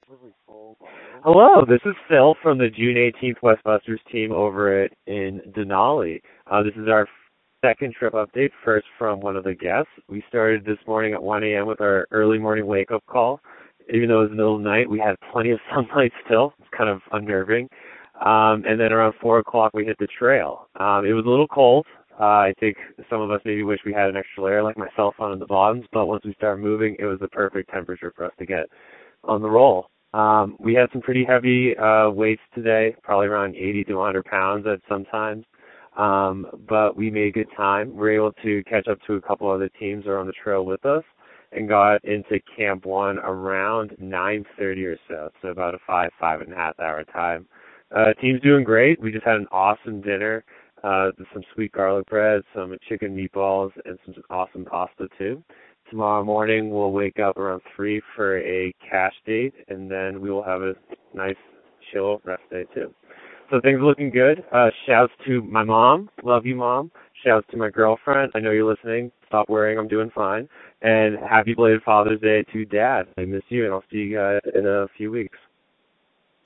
Hello, this is Phil from the June 18th Westbusters team over in Denali. This is our second trip update, first from one of the guests. We started this morning at 1 a.m. with our early morning wake-up call. Even though it was the middle of the night, we had plenty of sunlight still. It's kind of unnerving. And then around 4 o'clock, we hit the trail. It was a little cold. I think some of us maybe wish we had an extra layer, like myself, on the bottoms, but once we started moving, it was the perfect temperature for us to get on the roll. We had some pretty heavy weights today, probably around 80 to 100 pounds at some times, but we made good time. We were able to catch up to a couple other teams that are on the trail with us and got into Camp 1 around 9:30 or so about a 5.5 hour time. Team's doing great. We just had an awesome dinner, some sweet garlic bread, some chicken meatballs, and some awesome pasta too. Tomorrow morning we'll wake up around 3 for a cash date, and then we will have a nice chill rest day too. So things are looking good. Shouts to my mom. Love you, Mom. Shouts to my girlfriend. I know you're listening. Stop worrying. I'm doing fine. And happy belated Father's Day to Dad. I miss you, and I'll see you guys in a few weeks.